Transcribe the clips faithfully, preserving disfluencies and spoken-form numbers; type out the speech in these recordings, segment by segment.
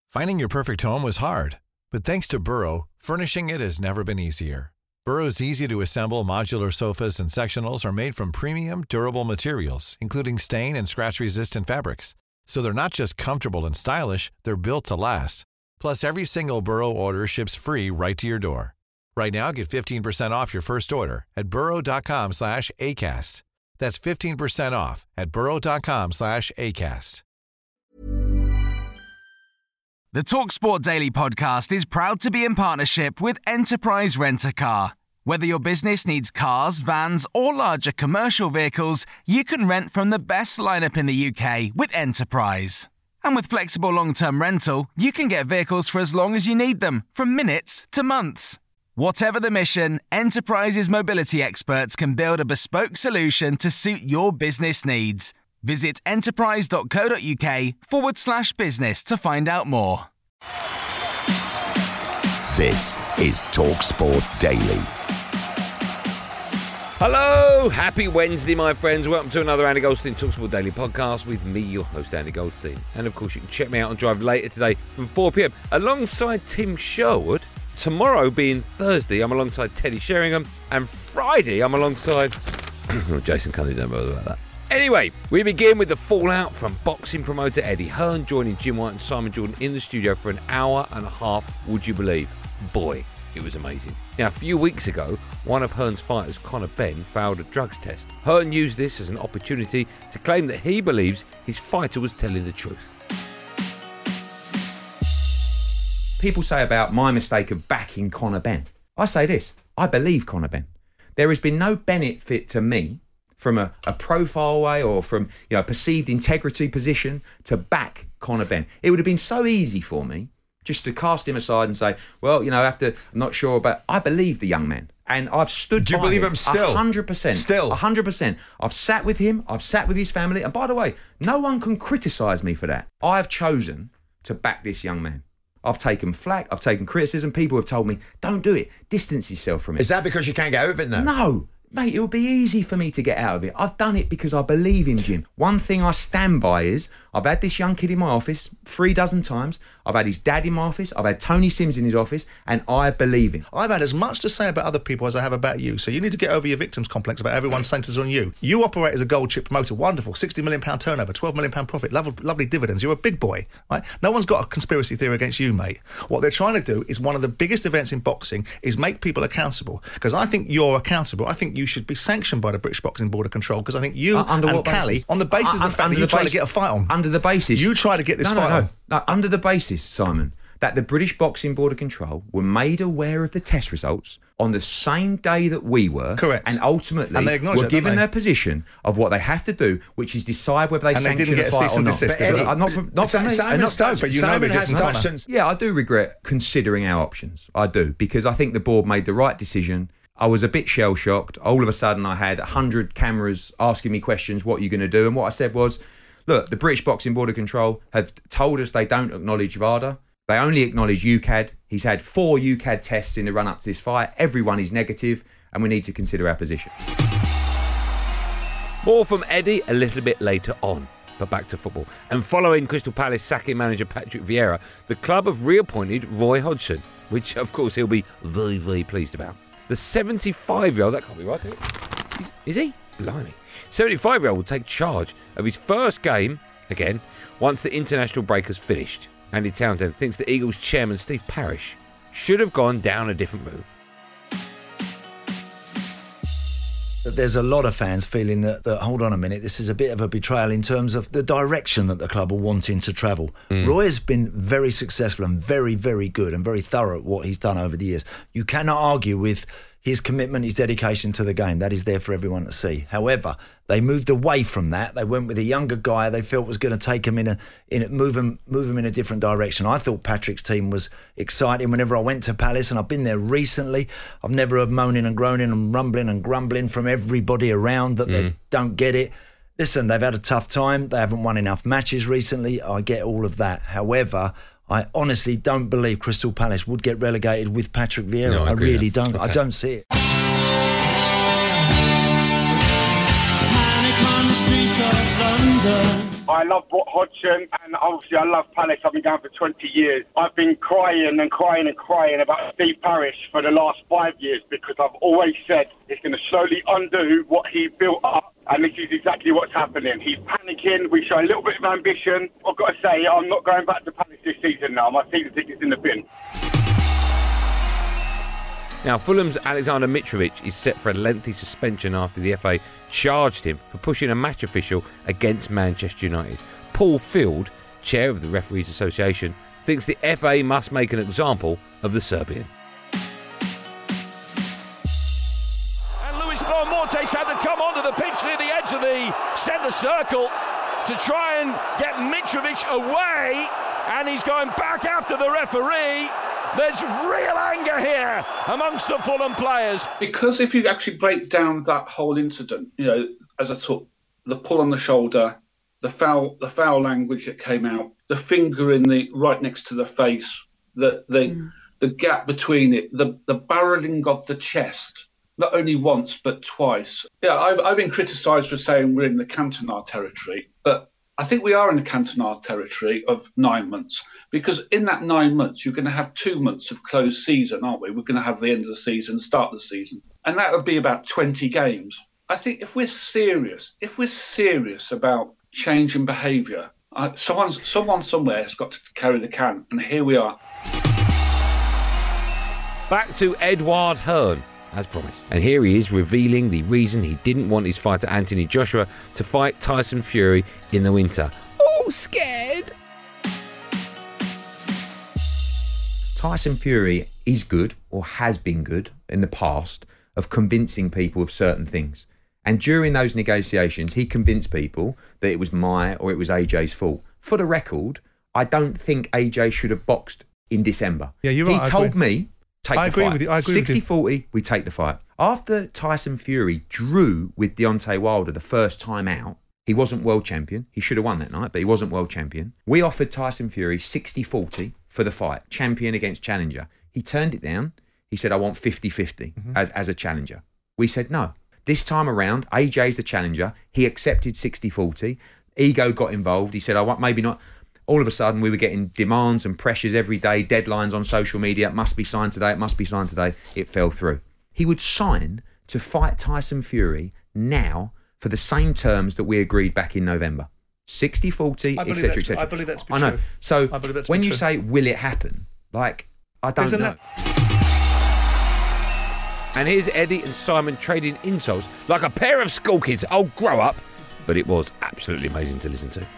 Finding your perfect home was hard, but thanks to Burrow, furnishing it has never been easier. Burrow's easy-to-assemble modular sofas and sectionals are made from premium, durable materials, including stain and scratch-resistant fabrics. So they're not just comfortable and stylish, they're built to last. Plus, every single Burrow order ships free right to your door. Right now, get fifteen percent off your first order at burrow.com slash ACAST. That's fifteen percent off at burrow.com slash ACAST. The TalkSport Daily podcast is proud to be in partnership with Enterprise Rent-A-Car. Whether your business needs cars, vans, or larger commercial vehicles, you can rent from the best lineup in the U K with Enterprise. And with flexible long-term rental, you can get vehicles for as long as you need them, from minutes to months. Whatever the mission, Enterprise's mobility experts can build a bespoke solution to suit your business needs. Visit enterprise.co.uk forward slash business to find out more. This is TalkSport Daily. Hello, happy Wednesday, my friends. Welcome to another Andy Goldstein TalkSport Daily podcast with me, your host, Andy Goldstein. And of course, you can check me out on Drive later today from four p.m. alongside Tim Sherwood. Tomorrow being Thursday, I'm alongside Teddy Sheringham. And Friday, I'm alongside... Jason Cunningham, don't bother about that. Anyway, we begin with the fallout from boxing promoter Eddie Hearn joining Jim White and Simon Jordan in the studio for an hour and a half, would you believe? Boy, it was amazing. Now, a few weeks ago, one of Hearn's fighters, Conor Benn, failed a drugs test. Hearn used this as an opportunity to claim that he believes his fighter was telling the truth. People say about my mistake of backing Conor Benn. I say this, I believe Conor Benn. There has been no benefit to me from a, a profile way or from, you know, a perceived integrity position to back Conor Benn. It would have been so easy for me just to cast him aside and say, well, you know, after, I'm not sure, but I believe the young man. And I've stood Do you by believe him him still? one hundred percent. Still? one hundred percent. I've sat with him, I've sat with his family, and by the way, no one can criticise me for that. I've chosen to back this young man. I've taken flack, I've taken criticism. People have told me, don't do it, distance yourself from it. Is that because you can't get out of it now? No. Mate, it would be easy for me to get out of it. I've done it because I believe in Jim. One thing I stand by is I've had this young kid in my office three dozen times. I've had his dad in my office. I've had Tony Sims in his office, and I believe him. I've had as much to say about other people as I have about you, so you need to get over your victim's complex about everyone centres on you. You operate as a gold chip promoter, wonderful, sixty million pounds turnover, twelve million pounds profit, lovely, lovely dividends. You're a big boy, right? No one's got a conspiracy theory against you, mate. What they're trying to do is one of the biggest events in boxing is make people accountable, because I think you're accountable. I think you should be sanctioned by the British Boxing Board of Control, because I think you uh, and Cali, basis? on the basis uh, of the fact that you tried to get a fight on. Under the basis. You tried to get this no, fight no, no. on. No, under the basis, Simon, that the British Boxing Board of Control were made aware of the test results on the same day that we were. Correct. And ultimately and they were it, given they? their position of what they have to do, which is decide whether they and sanction they didn't get a fight a cease or and not. desist. But Eddie, not from, not from me. Simon's touched, but you Simon know the difference. Touched, yeah, I do regret considering our options. I do, because I think the board made the right decision. I was a bit shell-shocked. All of a sudden, I had one hundred cameras asking me questions, what are you going to do? And what I said was, look, the British Boxing Board of Control have told us they don't acknowledge VADA. They only acknowledge U C A D. He's had four U C A D tests in the run-up to this fight. Everyone is negative, and we need to consider our position. More from Eddie a little bit later on. But back to football. And following Crystal Palace sacking manager Patrick Vieira, the club have reappointed Roy Hodgson, which, of course, he'll be very, very pleased about. The seventy-five-year-old, that can't be right, can it? Is he? Blimey. seventy-five-year-old will take charge of his first game, again, once the international break has finished. Andy Townsend thinks the Eagles chairman, Steve Parish, should have gone down a different route. There's a lot of fans feeling that, that, hold on a minute, this is a bit of a betrayal in terms of the direction that the club are wanting to travel. Mm. Roy has been very successful and very, very good and very thorough at what he's done over the years. You cannot argue with his commitment, his dedication to the game. That is there for everyone to see. However, they moved away from that. They went with a younger guy they felt was going to take him in a, in a move him, move him in a different direction. I thought Patrick's team was exciting whenever I went to Palace, and I've been there recently. I've never heard moaning and groaning and rumbling and grumbling from everybody around that mm. they don't get it. Listen, they've had a tough time. They haven't won enough matches recently. I get all of that. However, I honestly don't believe Crystal Palace would get relegated with Patrick Vieira. No, I, I really that. don't. Okay. I don't see it. Panic on the streets of London. I love Hodgson, and obviously I love Palace. I've been going for twenty years. I've been crying and crying and crying about Steve Parish for the last five years because I've always said it's going to slowly undo what he built up, and this is exactly what's happening. He's panicking. We show a little bit of ambition. I've got to say, I'm not going back to Palace this season now. My season ticket's in the bin. Now, Fulham's Alexander Mitrovic is set for a lengthy suspension after the F A charged him for pushing a match official against Manchester United. Paul Field, chair of the Referees Association, thinks the F A must make an example of the Serbian. And Luis Boa-Morte's had to come onto the pitch near the edge of the centre circle to try and get Mitrovic away, and he's going back after the referee. There's real anger here amongst the Fulham players. Because if you actually break down that whole incident, you know, as I took the pull on the shoulder, the foul, the foul language that came out, the finger in the right next to the face, the the mm. the gap between it, the the barreling of the chest, not only once but twice. Yeah, I've I've been criticised for saying we're in the Cantona territory, but I think we are in the Cantona territory of nine months, because in that nine months, you're going to have two months of closed season, aren't we? We're going to have the end of the season, start of the season. And that would be about twenty games. I think if we're serious, if we're serious about changing behaviour, uh, someone, someone somewhere has got to carry the can. And here we are. Back to Edouard Hearn, as promised. And here he is revealing the reason he didn't want his fighter Anthony Joshua to fight Tyson Fury in the winter. Oh, scared. Tyson Fury is good, or has been good in the past, of convincing people of certain things. And during those negotiations, he convinced people that it was my or it was A J's fault. For the record, I don't think A J should have boxed in December. Yeah, you're right. He told me, take I the agree fight. with you. I agree sixty with you. forty, we take the fight. After Tyson Fury drew with Deontay Wilder the first time out, he wasn't world champion. He should have won that night, but he wasn't world champion. We offered Tyson Fury sixty forty for the fight, champion against challenger. He turned it down. He said, I want fifty-fifty mm-hmm. as, as a challenger. We said no. This time around, A J's the challenger. He accepted sixty forty. Ego got involved. He said, I want maybe not. All of a sudden, we were getting demands and pressures every day, deadlines on social media. It must be signed today. It must be signed today. It fell through. He would sign to fight Tyson Fury now for the same terms that we agreed back in November. sixty forty, et cetera, et cetera. I believe that to be I know. true. So I believe that to when be you true. say, will it happen? Like, I don't Isn't know. that- And here's Eddie and Simon trading insults like a pair of school kids. Oh, grow up. But it was absolutely amazing to listen to.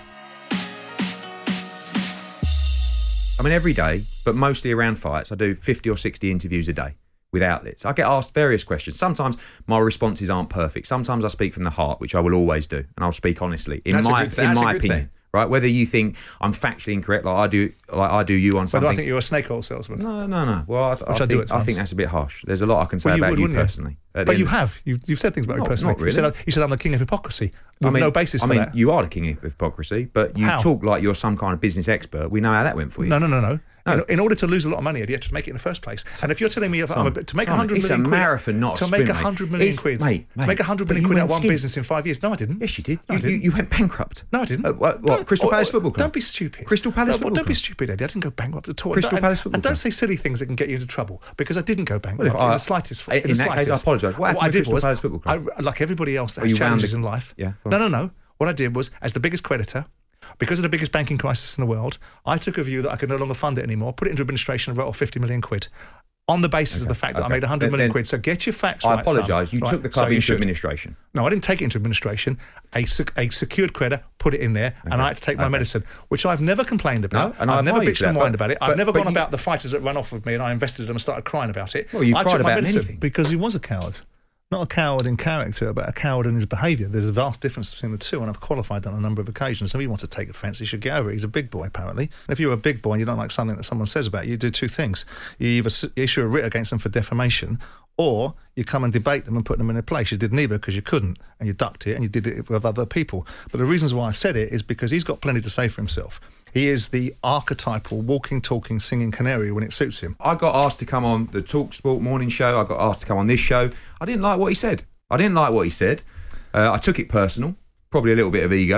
I mean, every day, but mostly around fights, I do fifty or sixty interviews a day with outlets. I get asked various questions. Sometimes my responses aren't perfect. Sometimes I speak from the heart, which I will always do, and I'll speak honestly. In That's a my good thing. in That's a my good opinion. thing. Right, whether you think I'm factually incorrect, like I do, like I do you on something. Whether I think you're a snake oil salesman. No, no, no. Well, I, I, Which I think, do at I think times. that's a bit harsh. There's a lot I can say Well, you about would, you wouldn't you? personally. At the But end you of- have. You've, you've said things about Not- me personally. not really. You said, you said I'm the king of hypocrisy with I mean, no basis I for mean, that. you are the king of hypocrisy, but you How? talk like you're some kind of business expert. We know how that went for you. No, no, no, no. No. In, in order to lose a lot of money, you have to make it in the first place. And if you're telling me if I'm a, Simon, bit- to make a Simon, hundred it's million a quid, marathon, not a to sprint, make a mate. hundred million It's- quid, mate, to make mate, a hundred but million you quid out went one skin. business in five years. No, I didn't. Yes, you did. No, I you, you, didn't. you went bankrupt. No, I didn't. Uh, what, what, Don't- Crystal or- Palace or- Football Club? Don't be stupid. Crystal Palace no, Football well, don't be Club? stupid, Eddie. I didn't go bankrupt at all. Crystal And don't- Palace Football And don't Club. say silly things that can get you into trouble, because I didn't go bankrupt Well, if in I- the slightest. in the that case, I slightest. apologise. What happened What I to did Crystal was, Palace Football Club? I, like everybody else that Or has you wound challenges the- in life. Yeah, go No, on. no, no. What I did was, as the biggest creditor, because of the biggest banking crisis in the world, I took a view that I could no longer fund it anymore, put it into administration and wrote off fifty million quid. On the basis Okay, of the fact that okay. I made one hundred Then- million then quid. So get your facts I right. son. apologise. You Right, took the so club you into should. administration. No, I didn't take it into administration. A, sec- a secured creditor put it in there, and I had to take my okay. medicine, which I've never complained about. No, and I I've never admire you bitched for and that, whined but- about it. but- I've never but gone you- about the fighters that run off with me, and I invested in them and started crying about it. Well, you've I cried took my about medicine. anything. Because he was a coward. Not a coward in character, but a coward in his behaviour. There's a vast difference between the two, and I've qualified that on a number of occasions. So if he wants to take offence, he should get over it. He's a big boy, apparently. And if you're a big boy and you don't like something that someone says about you, you do two things. You either s- issue a writ against them for defamation, or you come and debate them and put them in a place. You did neither because you couldn't, and you ducked it, and you did it with other people. But the reasons why I said it is because he's got plenty to say for himself. He is the archetypal walking, talking, singing canary when it suits him. I got asked to come on the Talk Sport morning show. I got asked to come on this show. I didn't like what he said. I didn't like what he said. Uh, I took it personal, probably a little bit of ego.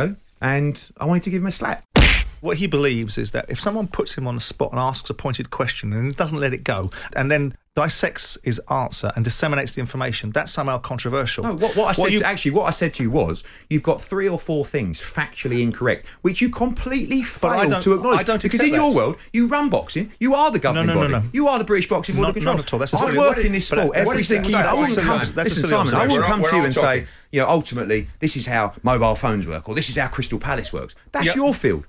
and I wanted to give him a slap. What he believes is that if someone puts him on the spot and asks a pointed question and doesn't let it go, and then dissects his answer and disseminates the information, that's somehow controversial. No, what, what I said What you- to, actually, what I said to you was, you've got three or four things factually incorrect, which you completely I failed don't- to acknowledge. I don't because accept in your that. world, you run boxing, you are the governing No, no, no, body, no. you are the British Boxing Board Not- of Control. not at all. That's a I silly work word. in this But sport that- every what is single that? day. I That's a wouldn't silly come, answer. That's a listen, silly Simon, answer. I wouldn't We're come all- to you we're and all say, talking. you know, ultimately, this is how mobile phones work, or this is how Crystal Palace works. That's Yep. your field.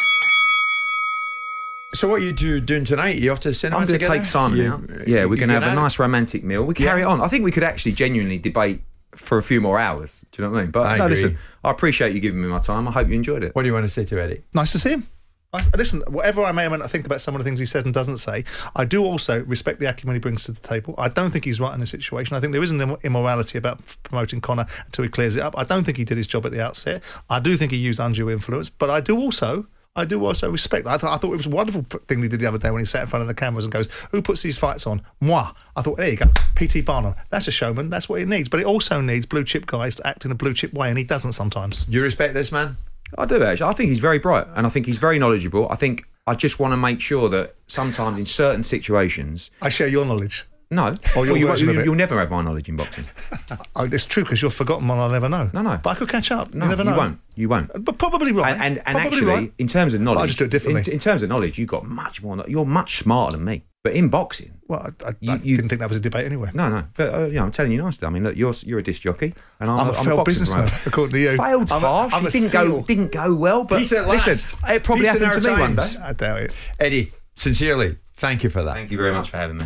So what are you two doing tonight? You off to the cinema I'm going to together? take Simon You- out. Yeah, you- we're you going to have going a out? nice romantic meal. We carry Yeah. it on. I think we could actually genuinely debate for a few more hours. Do you know what I mean? But I no, agree. listen, I appreciate you giving me my time. I hope you enjoyed it. What do you want to say to Eddie? Nice to see him. I, listen, whatever I may or may not think about some of the things he says and doesn't say, I do also respect the acumen he brings to the table. I don't think he's right in this situation. I think there is an immorality about promoting Conor until he clears it up. I don't think he did his job at the outset. I do think he used undue influence, but I do also... I do also respect. I thought I thought it was a wonderful thing he did the other day when he sat in front of the cameras and goes, "Who puts these fights on? Moi." I thought, there you go, P T Barnum. That's a showman. That's what it needs. But it also needs blue chip guys to act in a blue chip way, and he doesn't sometimes. You respect this man? I do, actually. I think he's very bright and I think he's very knowledgeable. I think I just want to make sure that sometimes in certain situations... I share your knowledge. No. Or your Well, you, version you, of it. you'll never have my knowledge in boxing. Oh, it's true because you're forgotten one I'll never know. No, no. But I could catch up. No, you never know. you won't. You won't. But probably right. And, and, and probably actually, right. in terms of knowledge... But I just do it differently. In, in terms of knowledge, you've got much more... You're much smarter than me. But in boxing... Well, I, I, You- I you- didn't think that was a debate anyway. No, no. But, uh, you know, I'm telling you nicely. I mean, look, you're you're a disc jockey, and I'm, I'm a I'm failed boxing businessman, promoter. according to you. Failed I'm a- harsh. I'm It a didn't go seal. didn't go well. But Peace at listen, last. it probably Peace in happened to our me one day. times. I doubt it. Eddie, sincerely, thank you for that. Thank you very much for having me.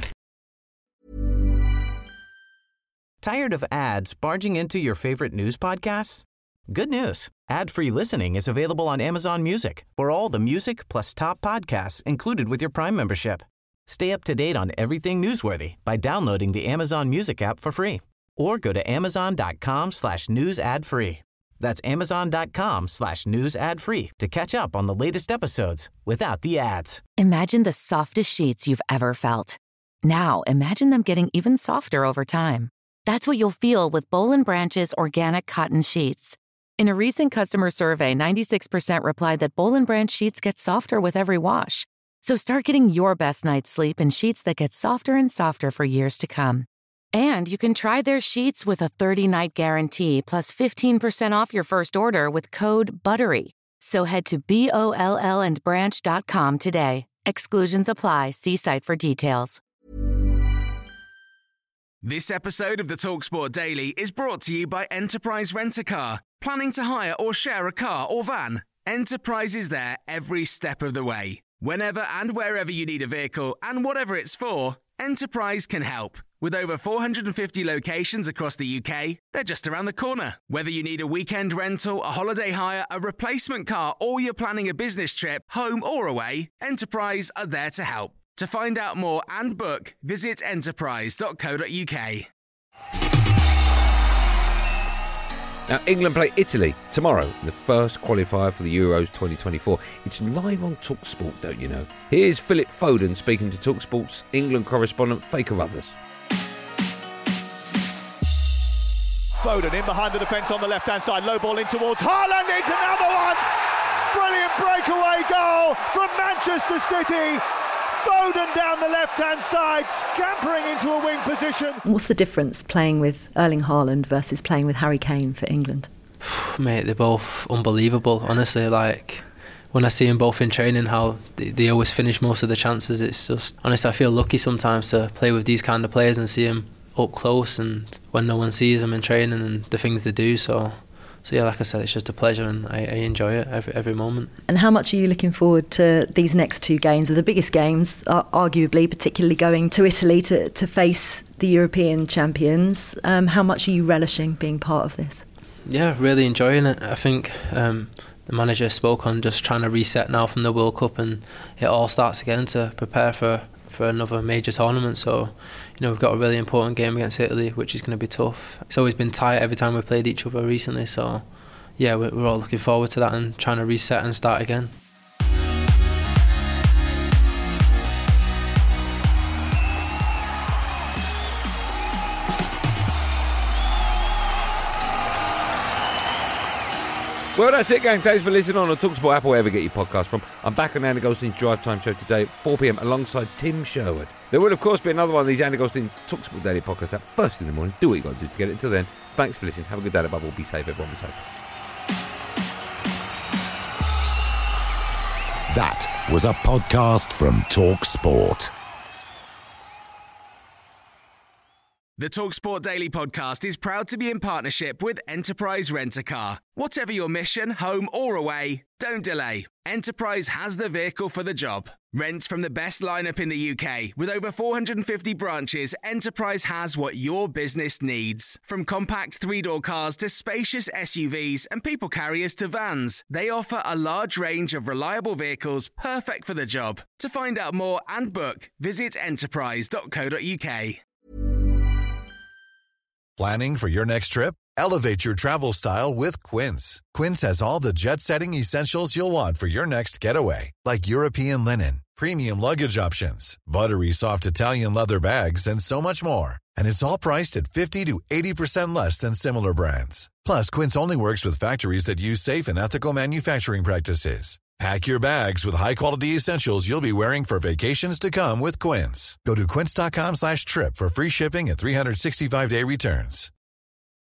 Tired of ads barging into your favorite news podcasts? Good news. Ad-free listening is available on Amazon Music for all the music plus top podcasts included with your Prime membership. Stay up to date on everything newsworthy by downloading the Amazon Music app for free or go to amazon.com slash news ad free. That's amazon.com slash news ad free to catch up on the latest episodes without the ads. Imagine the softest sheets you've ever felt. Now imagine them getting even softer over time. That's what you'll feel with Boll and Branch's organic cotton sheets. In a recent customer survey, ninety-six percent replied that Boll and Branch sheets get softer with every wash. So start getting your best night's sleep in sheets that get softer and softer for years to come. And you can try their sheets with a thirty-night guarantee plus fifteen percent off your first order with code BUTTERY. So head to B O L L and branch dot com today. Exclusions apply. See site for details. This episode of the TalkSport Daily is brought to you by Enterprise Rent-A-Car. Planning to hire or share a car or van? Enterprise is there every step of the way. Whenever and wherever you need a vehicle and whatever it's for, Enterprise can help. With over four hundred fifty locations across the U K, they're just around the corner. Whether you need a weekend rental, a holiday hire, a replacement car, or you're planning a business trip, home or away, Enterprise are there to help. To find out more and book, visit enterprise dot co dot uk. Now, England play Italy tomorrow, the first qualifier for the Euros twenty twenty-four. It's live on TalkSport, don't you know? Here's Philip Foden speaking to TalkSport's England correspondent Faye Carruthers. Foden in behind the defence on the left-hand side, low ball in towards Haaland, it's another one! Brilliant breakaway goal from Manchester City. Foden down the left-hand side, scampering into a wing position. What's the difference playing with Erling Haaland versus playing with Harry Kane for England? Mate, they're both unbelievable, honestly. Like, when I see them both in training, how they, they always finish most of the chances, it's just, honestly, I feel lucky sometimes to play with these kind of players and see them up close, and when no one sees them in training and the things they do. So, so yeah, like I said, it's just a pleasure, and I, I enjoy it every every moment. And how much are you looking forward to these next two games? They're the biggest games, uh, arguably, particularly going to Italy to, to face the European champions. Um, how much are you relishing being part of this? Yeah, really enjoying it. I think um, the manager spoke on just trying to reset now from the World Cup, and it all starts again to prepare for, for another major tournament. So, you know, we've got a really important game against Italy, which is going to be tough. It's always been tight every time we've played each other recently. So, yeah, we're, we're all looking forward to that and trying to reset and start again. Well, that's it, gang. Thanks for listening on TalkSport app or wherever you get your podcast from. I'm back on Andy Goldstein's Drive Time show today at four p.m. alongside Tim Sherwood. There will, of course, be another one of these Andy Goldstein TalkSport Daily podcasts out first in the morning. Do what you got to do to get it. Until then, thanks for listening. Have a good day above all. Be safe, everyone. Be safe. That was a podcast from TalkSport. The TalkSport Daily Podcast is proud to be in partnership with Enterprise Rent-A-Car. Whatever your mission, home or away, don't delay. Enterprise has the vehicle for the job. Rent from the best lineup in the U K. With over four hundred fifty branches, Enterprise has what your business needs. From compact three-door cars to spacious S U Vs and people carriers to vans, they offer a large range of reliable vehicles perfect for the job. To find out more and book, visit enterprise dot co dot uk. Planning for your next trip? Elevate your travel style with Quince. Quince has all the jet-setting essentials you'll want for your next getaway, like European linen, premium luggage options, buttery soft Italian leather bags, and so much more. And it's all priced at fifty to eighty percent less than similar brands. Plus, Quince only works with factories that use safe and ethical manufacturing practices. Pack your bags with high-quality essentials you'll be wearing for vacations to come with Quince. Go to quince dot com slash trip for free shipping and three sixty-five day returns.